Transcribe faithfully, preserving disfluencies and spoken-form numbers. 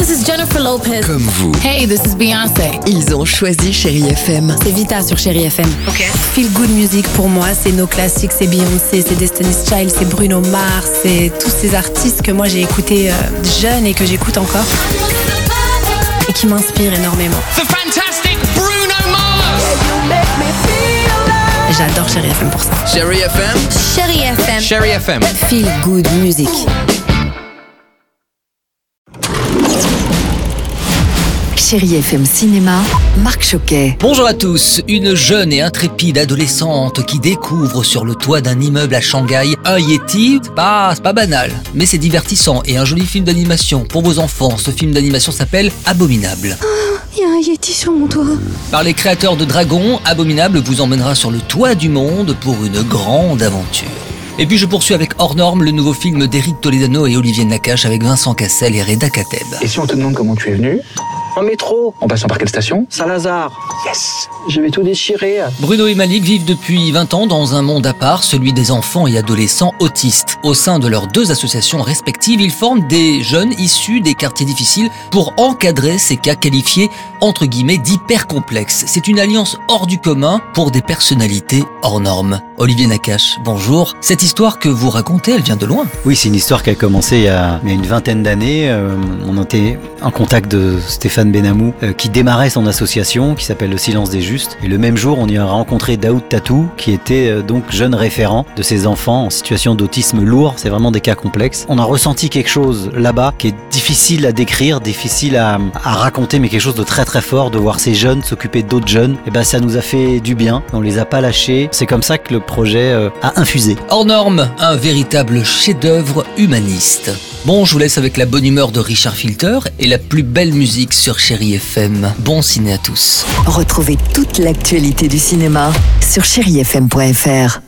this is Jennifer Lopez. Comme vous. Hey, this is Beyoncé. Ils ont choisi Chérie F M. C'est Vita sur Chérie F M. Ok. Feel good music pour moi, c'est nos classiques, c'est Beyoncé, c'est Destiny's Child, c'est Bruno Mars, c'est tous ces artistes que moi j'ai écoutés euh, jeune et que j'écoute encore et qui m'inspirent énormément. The fantastic Bruno Mars. J'adore Chérie F M pour ça. Chérie F M. Chérie F M. Chérie F M. Feel good music. Chérie F M Cinéma, Marc Choquet. Bonjour à tous. Une jeune et intrépide adolescente qui découvre sur le toit d'un immeuble à Shanghai un Yeti, c'est pas, c'est pas banal, mais c'est divertissant et un joli film d'animation pour vos enfants. Ce film d'animation s'appelle Abominable. Il y a un Yeti sur mon toit. Par les créateurs de Dragon, Abominable vous emmènera sur le toit du monde pour une grande aventure. Et puis je poursuis avec Hors Norme, le nouveau film d'Éric Toledano et Olivier Nakache avec Vincent Cassel et Reda Kateb. Et si on te demande comment tu es venu ? En métro. En passant par quelle station ? Saint-Lazare. Yes. Je vais tout déchirer. Bruno et Malik vivent depuis vingt ans dans un monde à part, celui des enfants et adolescents autistes. Au sein de leurs deux associations respectives, ils forment des jeunes issus des quartiers difficiles pour encadrer ces cas qualifiés entre guillemets d'hyper complexes. C'est une alliance hors du commun pour des personnalités hors normes. Olivier Nakache, bonjour. Cette histoire que vous racontez, elle vient de loin. Oui, c'est une histoire qui a commencé il y a, il y a une vingtaine d'années. Euh, on était en contact de Stéphane Benamou euh, qui démarrait son association qui s'appelle Le Silence des Justes. Et le même jour, on y a rencontré Daoud Tatou qui était euh, donc jeune référent de ces enfants en situation d'autisme lourd. C'est vraiment des cas complexes. On a ressenti quelque chose là-bas qui est difficile à décrire, difficile à, à raconter, mais quelque chose de très très fort, de voir ces jeunes s'occuper d'autres jeunes. Et ben ça nous a fait du bien. On les a pas lâchés. C'est comme ça que le projet euh, a infusé. Hors Norme, un véritable chef-d'œuvre humaniste. Bon, je vous laisse avec la bonne humeur de Richard Filter et la plus belle musique sur Chérie F M. Bon ciné à tous. Retrouvez toute l'actualité du cinéma sur chérie f m point f r.